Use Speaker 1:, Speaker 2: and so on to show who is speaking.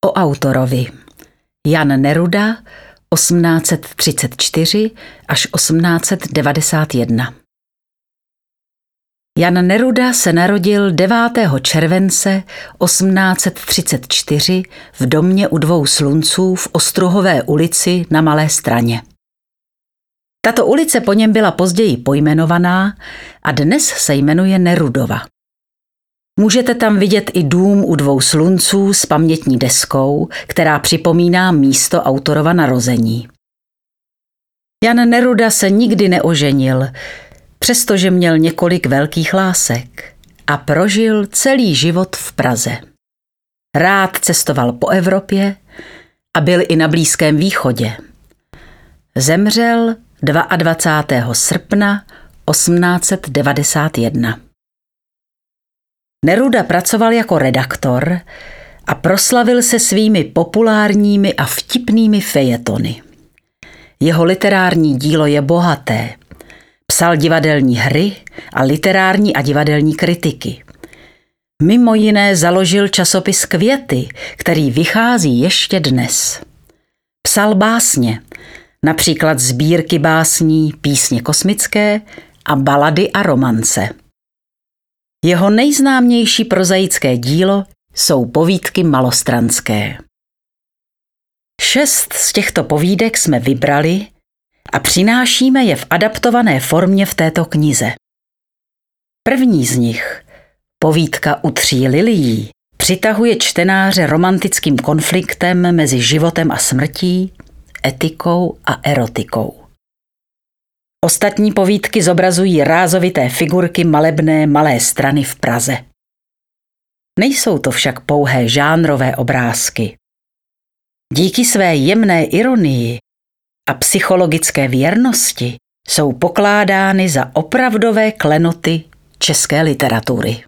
Speaker 1: O autorovi. Jan Neruda 1834 až 1891. Jan Neruda se narodil 9. července 1834 v domě u Dvou slunců v Ostruhové ulici na Malé Straně. Tato ulice po něm byla později pojmenovaná a dnes se jmenuje Nerudova. Můžete tam vidět i dům u Dvou slunců s pamětní deskou, která připomíná místo autorova narození. Jan Neruda se nikdy neoženil, přestože měl několik velkých lásek a prožil celý život v Praze. Rád cestoval po Evropě a byl i na Blízkém východě. Zemřel 22. srpna 1891. Neruda pracoval jako redaktor a proslavil se svými populárními a vtipnými fejetony. Jeho literární dílo je bohaté. Psal divadelní hry a literární a divadelní kritiky. Mimo jiné založil časopis Květy, který vychází ještě dnes. Psal básně, například sbírky básní Písně kosmické a Balady a romance. Jeho nejznámější prozaické dílo jsou povídky malostranské. 6 z těchto povídek jsme vybrali a přinášíme je v adaptované formě v této knize. První z nich, povídka U 3 lilií, přitahuje čtenáře romantickým konfliktem mezi životem a smrtí, etikou a erotikou. Ostatní povídky zobrazují rázovité figurky malebné Malé Strany v Praze. Nejsou to však pouhé žánrové obrázky. Díky své jemné ironii a psychologické věrnosti jsou pokládány za opravdové klenoty české literatury.